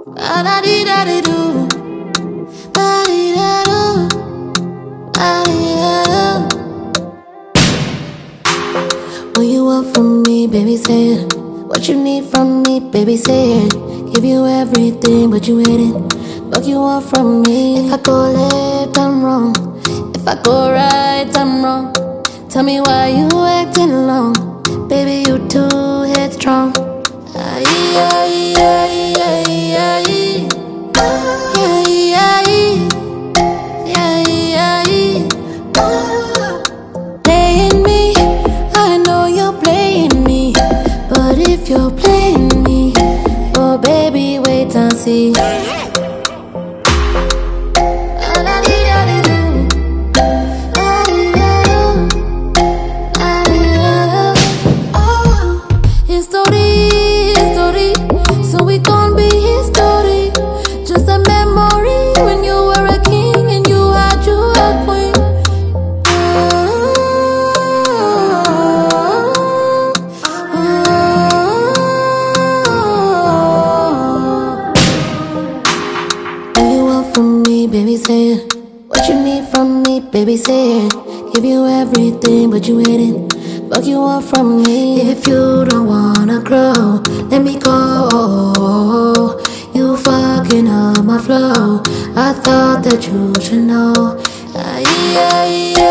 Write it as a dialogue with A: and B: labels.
A: La da dee da dee do, ba dee da do, ba dee da do. What you want from me, baby, say it. What you need from me, baby, say it. Give you everything, but you hate it. What you want from me? If I go left, I'm wrong. If I go right, I'm wrong. Tell me why you acting long. Baby, you too headstrong. Aye, aye, aye, aye, aye. Aye, aye, aye, aye. Playing me, I know you're playing me. But if you're playing me, oh baby, wait and see. Baby, say it. What you need from me, baby, say it. Give you everything, but you hate it. Fuck you want from me. If you don't wanna grow, let me go. You fucking up my flow. I thought that you should know. Aye, aye, aye.